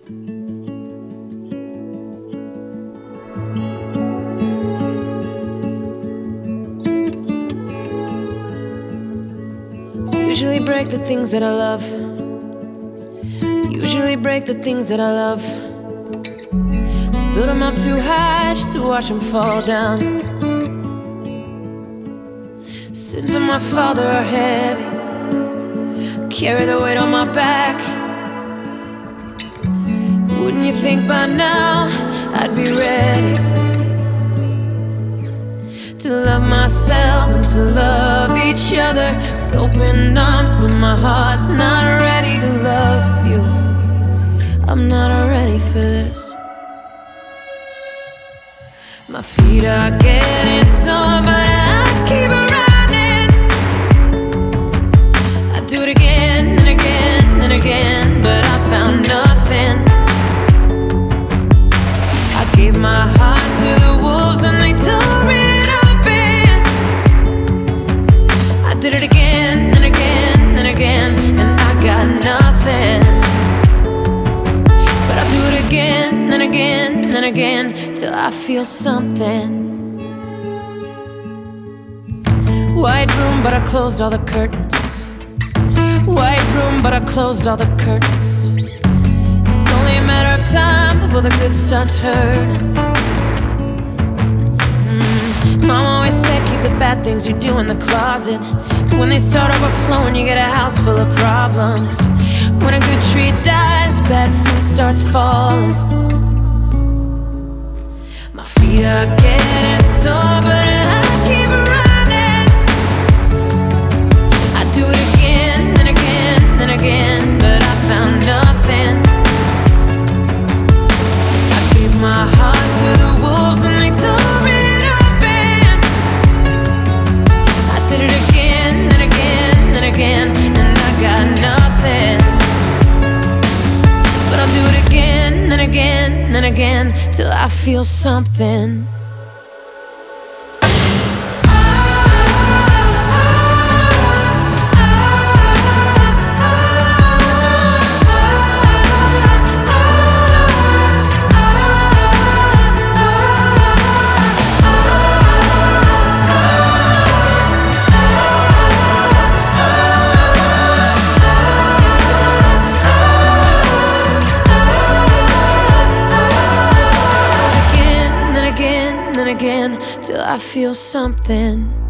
Usually break the things that I love. Usually break the things that I love. Build them up too high just to watch them fall down. Sins of my father are heavy, carry the weight on my back. Wouldn't you think by now I'd be ready to love myself and to love each other with open arms? But my heart's not ready to love you. I'm not ready for this. My feet are getting sore, but I keep running. I do it again and again and again, but I found nothing. I gave my heart to the wolves and they tore it open. I did it again and again and again, and I got nothing. But I'll do it again and again and again till I feel something. White room, but I closed all the curtains. White room, but I closed all the curtains. It's only a matter of time before the good starts hurting. Mom always said keep the bad things you do in the closet. When they start overflowing, you get a house full of problems. When a good tree dies, bad fruit starts falling. My feet are getting sore, but I keep running. I do it again and again and again, but I found nothing. I gave my heart to the wolves and they tore it open. I did it again and again and again, and I got nothing. But I'll do it again and again and again till I feel something. Again till I feel something.